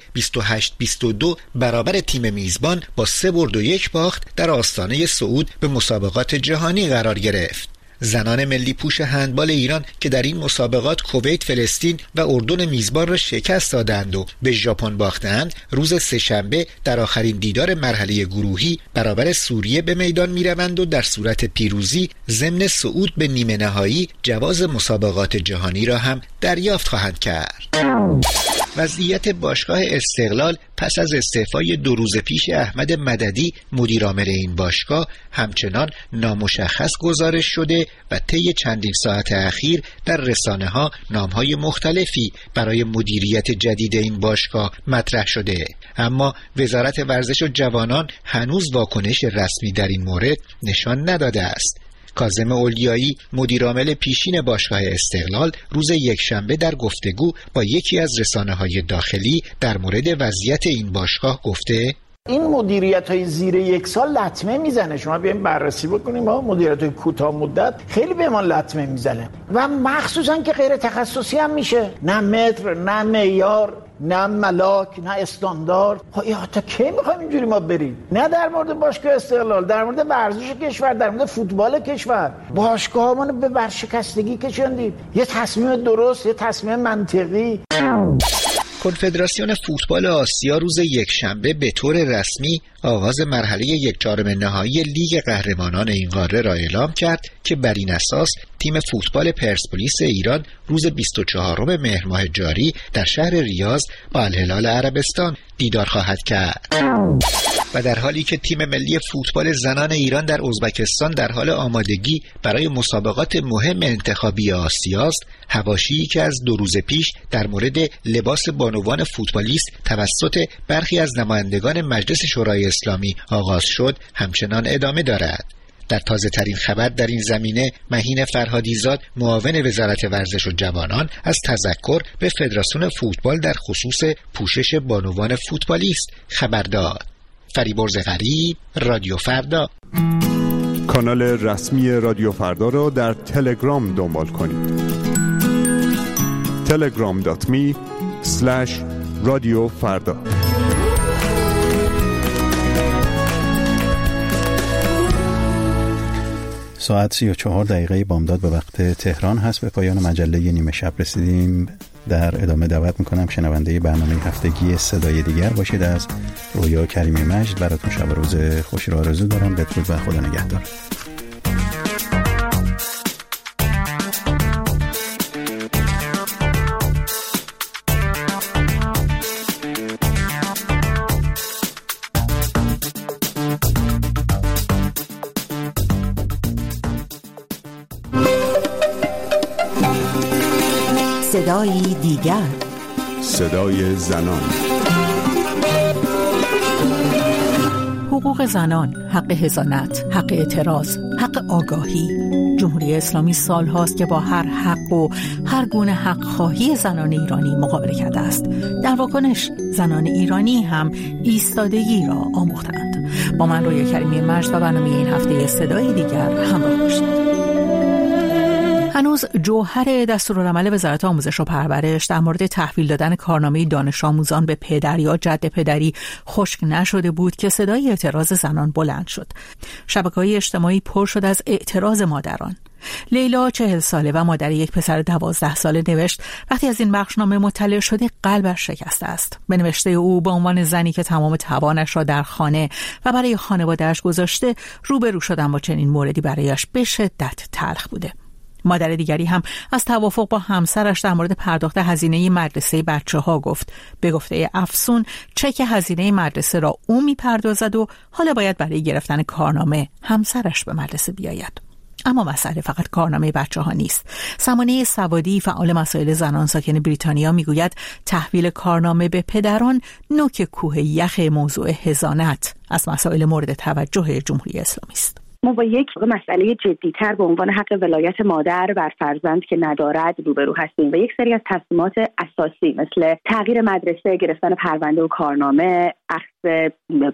28-22 برابر تیم میزبان با 3 برد و 1 باخت در آستانه صعود به مسابقات جهانی قرار گرفت. زنان ملی پوش هندبال ایران که در این مسابقات کویت، فلسطین و اردن میزبان را شکست دادند و به ژاپن باختند، روز سه‌شنبه در آخرین دیدار مرحله گروهی برابر سوریه به میدان میروند و در صورت پیروزی ضمن صعود به نیمه نهایی جواز مسابقات جهانی را هم دریافت خواهند کرد. وضعیت باشگاه استقلال پس از استعفای 2 روز پیش احمد مددی مدیرعامل این باشگاه همچنان نامشخص گزارش شده و طی چندین ساعت اخیر در رسانه‌ها نام‌های مختلفی برای مدیریت جدید این باشگاه مطرح شده، اما وزارت ورزش و جوانان هنوز واکنش رسمی در این مورد نشان نداده است. کاظم اولیایی مدیرعامل پیشین باشگاه استقلال روز یکشنبه در گفتگو با یکی از رسانه‌های داخلی در مورد وضعیت این باشگاه گفته این مدیریت‌های زیر 1 سال لطمه میزنه. شما بیاین بررسی بکنیم، مدیریت‌های کوتاه مدت خیلی به ما لطمه میزنه و مخصوصا که غیر تخصصی هم میشه، نه متر، نه معیار، نه ملاک، نه استاندارد. تا کی میخوایم اینجوری ما بریم؟ نه در مورد باشگاه استقلال، در مورد ورزش کشور، در مورد فوتبال کشور. باشگاهمون به ورشکستگی کشوندید. یه تصمیم درست، یه تصمیم منطقی. کنفدراسیون فوتبال آسیا روز یکشنبه به طور رسمی آغاز مرحله 1/4 نهایی لیگ قهرمانان این قاره را اعلام کرد که بر این اساس تیم فوتبال پرسپولیس ایران روز 24 مهر ماه جاری در شهر ریاض با الهلال عربستان بیدار خواهد کرد. و در حالی که تیم ملی فوتبال زنان ایران در ازبکستان در حال آمادگی برای مسابقات مهم انتخابی آسیاست، حواشی که از 2 روز پیش در مورد لباس بانوان فوتبالیست توسط برخی از نمایندگان مجلس شورای اسلامی آغاز شد همچنان ادامه دارد. در تازه ترین خبر در این زمینه مهین فرهادیزاد معاون وزارت ورزش و جوانان از تذکر به فدراسیون فوتبال در خصوص پوشش بانوان فوتبالیست خبر داد. فریبرز غریب، رادیو فردا. کانال رسمی رادیو فردا را در تلگرام دنبال کنید. telegram.me/رادیو فردا. ساعت 34 دقیقه بامداد به وقت تهران هست. به پایان مجله نیمه شب رسیدیم. در ادامه دعوت میکنم شنونده برنامه هفتگی صدای دیگر باشید. از رویا کریمی مجد براتون شب و روز خوشی را آرزو دارم. بدرود و خدا نگهدار. صدای دیگر، صدای زنان. حقوق زنان، حق حضانت، حق اعتراض، حق آگاهی. جمهوری اسلامی سال هاست که با هر حق و هر گونه حق خواهی زنان ایرانی مقابله کرده است. در واکنش زنان ایرانی هم ایستادگی را آموختند. با من رویا کریمی مجد و برنامه این هفته صدای دیگر همراه باشید. هنوز جوهر دستورالعمل وزارت آموزش و پرورش در مورد تحویل دادن کارنامه دانش آموزان به پدر یا جد پدری خشک نشده بود که صدای اعتراض زنان بلند شد. شبکه‌های اجتماعی پر شد از اعتراض مادران. لیلا 40 ساله و مادر یک پسر 12 ساله نوشت وقتی از این بخشنامه مطلع شده قلبش شکسته است. به نوشته او به عنوان زنی که تمام توانش را در خانه و برای خانواده‌اش گذاشته روبرو شدن با چنین موردی برایش به شدت تلخ بوده. مادر دیگری هم از توافق با همسرش در مورد پرداخت هزینه مدرسه بچه‌ها گفت. به گفته افسون چک هزینه مدرسه را او می‌پردازد و حالا باید برای گرفتن کارنامه همسرش به مدرسه بیاید. اما مسئله فقط کارنامه بچه‌ها نیست. سمانه سوادی فعال مسائل زنان ساکن بریتانیا میگوید تحویل کارنامه به پدران نوک کوه یخ موضوع حضانت از مسائل مورد توجه جمهوری اسلامی است. ما با یک مسئله جدی‌تر به عنوان حق ولایت مادر بر فرزند که ندارد روبرو هستیم و یک سری از تصمیمات اساسی مثل تغییر مدرسه، گرفتن پرونده و کارنامه، اخذ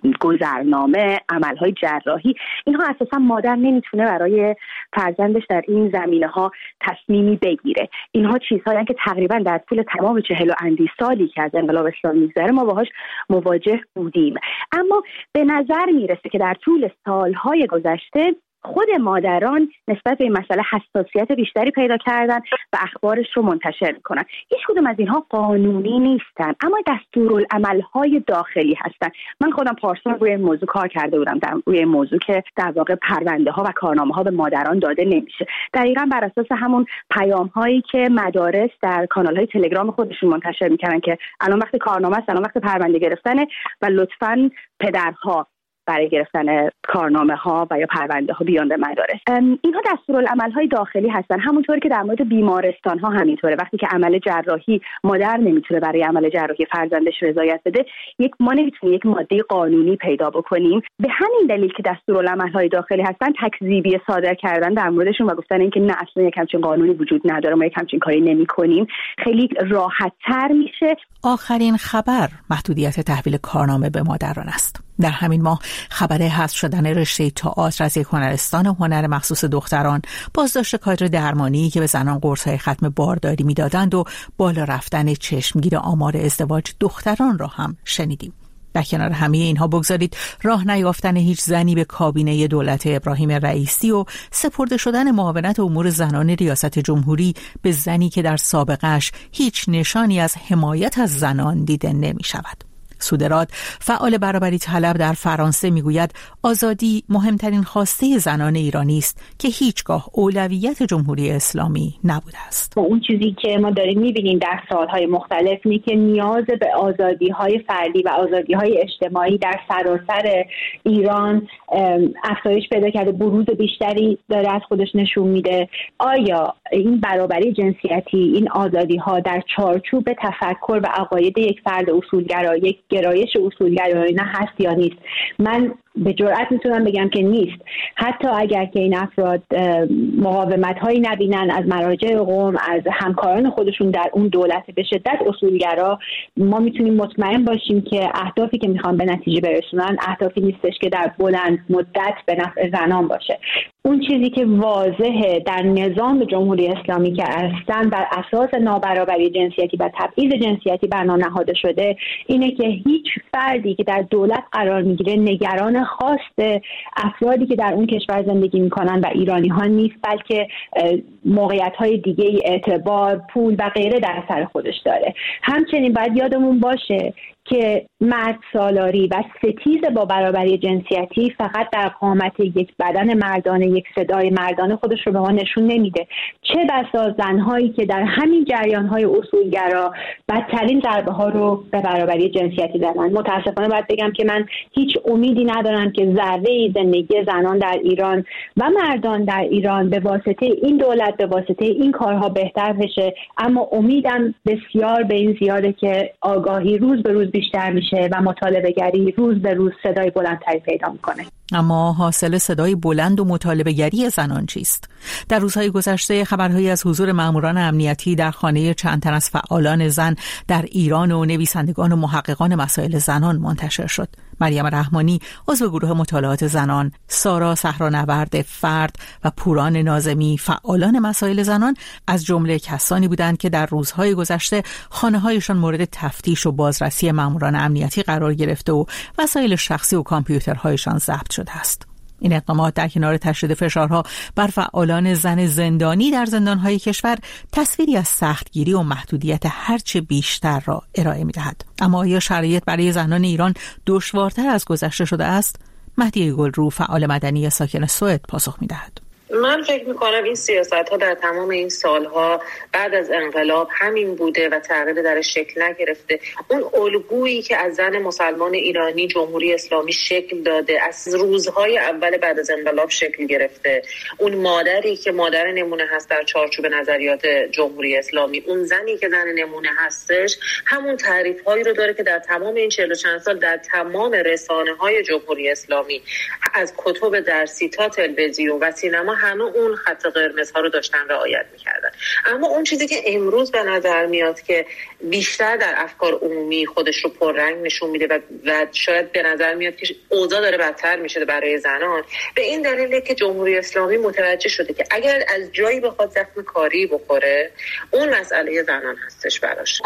گذرنامه، عملهای جراحی، اینها اساسا مادر نمیتونه برای فرزندش در این زمینه‌ها تصمیمی بگیره. اینها چیزهایی که تقریبا در طول تمام 40 و اندی سالی که از انقلاب اسلامی می‌گذره ما باهاش مواجه بودیم. اما به نظر میرسه که در طول سالهای گذشته خود مادران نسبت به این مسئله حساسیت بیشتری پیدا کردن و اخبارش رو منتشر میکنن. هیچ کدوم از اینها قانونی نیستن اما دستورالعمل‌های داخلی هستن. من خودم پارسال روی این موضوع کار کرده بودم، روی این موضوع که در واقع پرونده ها و کارنامه ها به مادران داده نمیشه. دقیقاً بر اساس همون پیام هایی که مدارس در کانال های تلگرام خودشون منتشر میکنن که الان وقت کارنامه است، الان وقت پرونده گرفتنه و لطفاً پدرها برای گرفتن کارنامه ها و یا پرونده ها بیان به مدارس. اینها دستورالعمل‌های داخلی هستن. همونطوری که در مورد بیمارستان ها همینطوره. وقتی که عمل جراحی مادر نمیتونه برای عمل جراحی فرزندش رضایت بده، ما نمیتونیم یک ماده قانونی پیدا بکنیم. به همین دلیل که دستورالعمل‌های داخلی هستن، تکذیبی صادر کردن در موردشون و گفتن اینکه نه اصلا یک همچین قانونی وجود نداره، ما یک همچین کاری نمی‌کنیم، خیلی راحت‌تر میشه. آخرین خبر محدودیت تحویل کارنامه به مادران است. در همین ماه خبر حذف شدن رشته تئاتر از یک هنرستان هنر مخصوص دختران، بازداشت کادر درمانی که به زنان قرص‌های ختم بارداری میدادند و بالا رفتن چشمگیر آمار ازدواج دختران را هم شنیدیم. در کنار همه اینها بگذارید راه نیافتن هیچ زنی به کابینه دولت ابراهیم رئیسی و سپرده شدن معاونت امور زنان ریاست جمهوری به زنی که در سابقه‌اش هیچ نشانی از حمایت از زنان دیده نمی شود. سودراد، فعال برابری طلب در فرانسه، میگوید آزادی مهمترین خواسته زنان ایرانی است که هیچگاه اولویت جمهوری اسلامی نبوده است. اون چیزی که ما داریم می‌بینیم در سال‌های مختلف اینه که نیاز به آزادی‌های فردی و آزادی‌های اجتماعی در سراسر ایران افزایش پیدا کرده، بروز بیشتری داره از خودش نشون میده. آیا این برابری جنسیتی، این آزادی‌ها در چارچوب تفکر و عقاید یک فرد اصولگرا، یک گرایش اصولگرایانه هست یا نیست؟ من به جرئت میتونم بگم که نیست. حتی اگر که این افراد مقاومت‌هایی نبینن از مراجع قوم، از همکاران خودشون در اون دولت به شدت اصولگرا، ما میتونیم مطمئن باشیم که اهدافی که میخوان به نتیجه برسونن اهدافی نیستش که در بلند مدت به نفع زنان باشه. اون چیزی که واضحه در نظام جمهوری اسلامی که اصلا بر اساس نابرابری جنسیتی و تبعیض جنسیتی بنا نهاده شده اینه که هیچ فردی که در دولت قرار میگیره نگران خواست افرادی که در اون کشور زندگی میکنن و ایرانی ها نیست، بلکه موقعیت های دیگه، اعتبار، پول و غیره در سر خودش داره. همچنین باید یادمون باشه که مرد سالاری و ستیز با برابری جنسیتی فقط در قامت یک بدن مردانه، یک صدای مردانه خودش رو به ما نشون نمیده. چه بسا زنهایی که در همین جریانهای اصولگرا بدترین ضربه ها رو به برابری جنسیتی زدن. متاسفانه باید بگم که من هیچ امیدی ندارم که ذره زندگی زنان در ایران و مردان در ایران به واسطه این دولت، به واسطه این کارها بهتر بشه، اما امیدم بسیار به این زیاده که آگاهی روز به روز بیشتر میشه و مطالبه گری روز به روز صدای بلندتری پیدا میکنه. اما حاصل صدای بلند و مطالبه گری زنان چیست؟ در روزهای گذشته خبرهایی از حضور ماموران امنیتی در خانه چند تن از فعالان زن در ایران و نویسندگان و محققان مسائل زنان منتشر شد. مریم رحمانی عضو گروه مطالعات زنان، سارا صحرانورد فرد و پوران ناظمی فعالان مسائل زنان از جمله کسانی بودند که در روزهای گذشته خانه‌هایشان مورد تفتیش و بازرسی ماموران امنیتی قرار گرفته و وسایل شخصی و کامپیوترهایشان ضبط شده است. این اقدامات در کنار تشدید فشارها بر فعالان زن زندانی در زندانهای کشور تصویری از سختگیری و محدودیت هرچه بیشتر را ارائه می‌دهد. اما آیا شرایط برای زنان ایران دشوارتر از گذشته شده است؟ مهدیه گلرو فعال مدنی ساکن سوئد پاسخ می‌دهد. من فکر میکنم این سیاست‌ها در تمام این سالها بعد از انقلاب همین بوده و تغییر درش شکل نگرفته. اون الگویی که از زن مسلمان ایرانی جمهوری اسلامی شکل داده از روزهای اول بعد از انقلاب شکل گرفته، اون مادری که مادر نمونه هست در چارچوب نظریات جمهوری اسلامی، اون زنی که زن نمونه هستش، همون تعریف‌هایی رو داره که در تمام این 40 چند سال در تمام رسانه‌های جمهوری اسلامی از کتب درسی تا تلویزیون و سینما همه اون خط قرمزها رو داشتن رعایت میکردن. اما اون چیزی که امروز به نظر میاد که بیشتر در افکار عمومی خودش رو پررنگ نشون میده و شاید به نظر میاد که اوضاع داره بدتر میشه برای زنان، به این دلیله که جمهوری اسلامی متوجه شده که اگر از جایی بخواد زخم کاری بخوره، اون مسئله زنان هستش براش.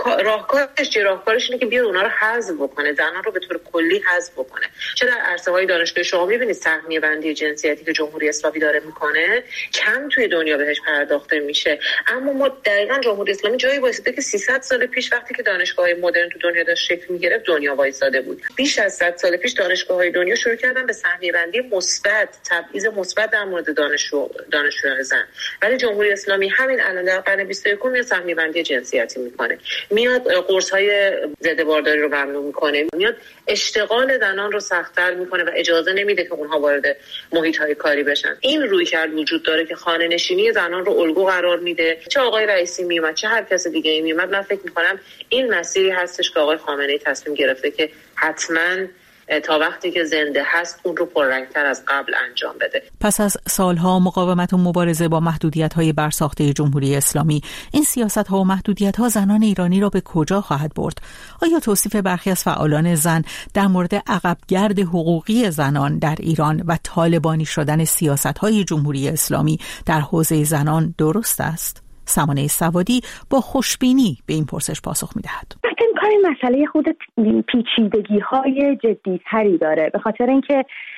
راهکارش اینه که بیاد اونا رو حذف بکنه، زنان رو به طور کلی حذف بکنه. چه در عرصه‌های دانشگاه شما می‌بینید سهمیه بندی جنسیتی که جمهوری اسلامی داره میکنه کم توی دنیا بهش پرداخته میشه، اما ما دقیقاً جمهوری اسلامی جایی وایساده که 300 سال پیش وقتی که دانشگاه‌های مدرن تو دنیا داشت شکل می‌گرفت دنیا وایساده بود. بیش از 100 سال پیش دانشگاه‌های دنیا شروع کردن به سهمیه بندی مثبت، تبعیض مثبت در مورد دانشجویان زن، ولی جمهوری اسلامی همین الان در قرن 21 میاد سهمیه بندی جنسیتی میکنه، میاد قرص‌های ضد بارداری رو ممنوع میکنه، میاد اشتغال زنان رو سخت‌تر میکنه و اجازه نمیده که اونها وارد محیط‌های کاری بشن. این رویکرد وجود داره که خانه نشینی زنان رو الگو قرار میده. چه آقای رئیسی میومد چه هر کس دیگه میومد، من فکر میکنم این مسیری هستش که آقای خامنه‌ای تصمیم گرفته که حتما تا وقتی که زنده هست اون رو پررنگتر از قبل انجام بده. پس از سالها مقاومت و مبارزه با محدودیت‌های برساخته جمهوری اسلامی، این سیاست‌ها و محدودیت‌ها زنان ایرانی را به کجا خواهد برد؟ آیا توصیف برخی از فعالان زن در مورد عقبگرد حقوقی زنان در ایران و طالبانی شدن سیاست‌های جمهوری اسلامی در حوزه زنان درست است؟ سمانه سوادی با خوشبینی به این پرسش پاسخ می‌دهد. این مسئله خود پیچیدگی‌های جدی‌تری داره، به خاطر اینکه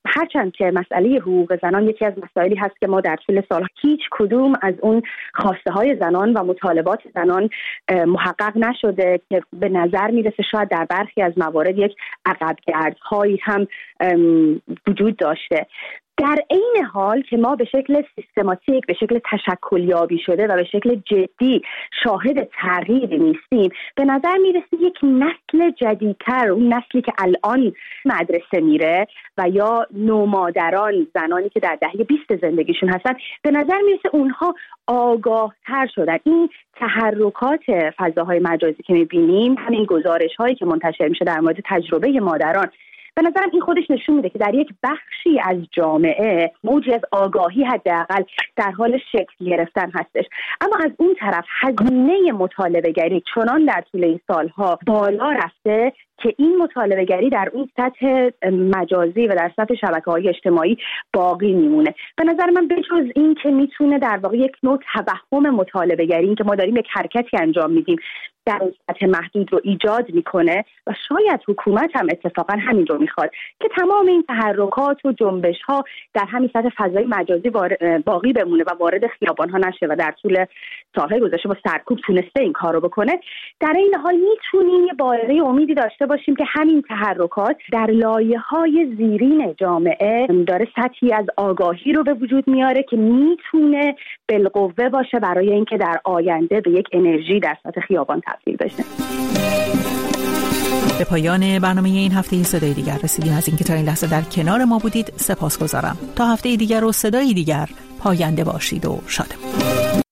هرچند که مسئله حقوق زنان یکی از مسائلی هست که ما در طول سال هیچ کدوم از اون خواسته های زنان و مطالبات زنان محقق نشده که به نظر میرسه شاید در برخی از موارد یک عقبگردهایی هم وجود داشته. در عین حال که ما به شکل سیستماتیک، به شکل تشکلیابی شده و به شکل جدی شاهد تغییری نیستیم، به نظر میرسه یک نسل جدیدتر، اون نسلی که الان مدرسه میره و یا نومادران، زنانی که در دهه 20 زندگیشون هستن، به نظر میرسه اونها آگاهتر شدن. این تحرکات فضاهای مجازی که میبینیم، همین گزارش هایی که منتشر میشه در مورد تجربه مادران، به نظرم این خودش نشون میده که در یک بخشی از جامعه موجی از آگاهی حداقل در حال شکل گرفتن هستش. اما از اون طرف هزینه مطالبه‌گری چنان در طول این سالها بالا رفته که این مطالبه‌گری در اون سطح مجازی و در سطح شبکه‌های اجتماعی باقی میمونه. به نظر من بجز این که میتونه در واقع یک نوع توهم مطالبه‌گری، این که ما داریم یک حرکتی انجام میدیم در اون سطح محدود رو ایجاد میکنه و شاید حکومت هم اتفاقا همین رو میخواد که تمام این تحرکات و جنبش‌ها در همین سطح فضای مجازی باقی بمونه و وارد خیابان‌ها نشه و در طول سال‌های گذشته با سرکوب تونسته این کارو بکنه. در این حال میتونیم یه بارقه امیدی داشته باشیم که همین تحرکات در لایه‌های زیرین جامعه داره سطحی از آگاهی رو به وجود میاره که میتونه بالقوه باشه برای اینکه در آینده به یک انرژی در سطح خیابان تبدیل بشه. به پایان برنامه این هفته صدای دیگر رسیدیم. از اینکه تا این لحظه در کنار ما بودید سپاسگزارم. تا هفته دیگر و صدای دیگر، پاینده باشید و شادمان.